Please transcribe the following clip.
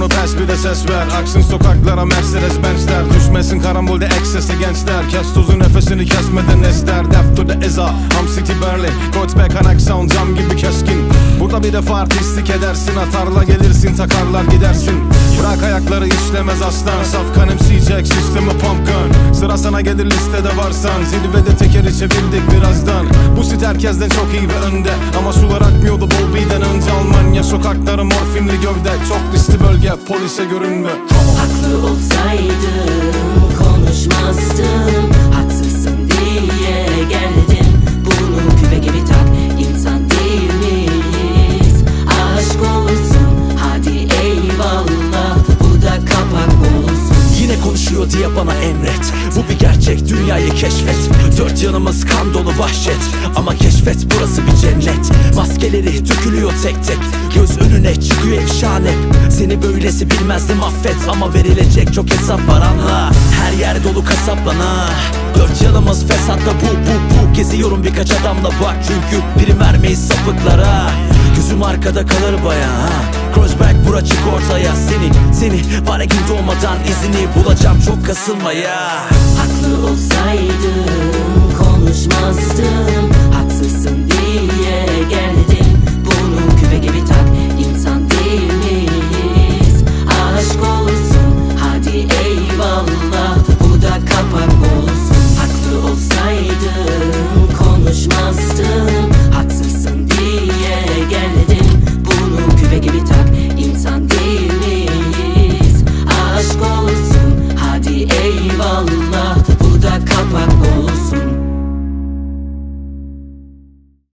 Freno pes bir de ses ver. Aksın sokaklara Mercedes Benz'ler. Düşmesin karambolde eksese gençler. Kes tozu nefesini kesmeden ester. Death to the Eza, Ham City Berlin. Goldback anak sound cam gibi keskin. Burada bir defa artistlik edersin. Atarla gelirsin takarlar gidersin. Bırak ayakları işlemez aslan. Safkan MC'cek sistemi pumpgun. Sıra sana gelir listede varsan. Zirvede tekeri çevirdik birazdan. Bu sit herkesten çok iyi ve önde. Ama sular akmıyordu Bolby'den önce. Almanya sokakları morfinli gövde. Çok riskli bölge polise görünme. Haklı olsaydım konuşmazdım. Haksızsın diye geldim. Bunu küpe gibi tak, insan değil miyiz? Aşk olsun hadi eyvallah. Bu da kapak olsun. Yine konuşuyor diye bana emret. Bu bir gerçek, dünyayı keşfet. Dört yanımız kan dolu vahşet. Ama keşfet burası bir cennet. Maskeleri dökülüyor tek tek. Göz önüne çıkıyor efşane. Seni böylesi bilmezdim affet. Ama verilecek çok hesap var anla. Her yer dolu kasaplana. Dört yanımız fesatta bu. Geziyorum birkaç adamla bak. Çünkü prim vermeyiz sapıklara. Gözüm arkada kalır baya. Crossback bura çık ortaya. Seni var gün doğmadan izini bulacağım çok kasılmaya. Haklı olsaydım konuşmazdım. Haksızsın diye geldim.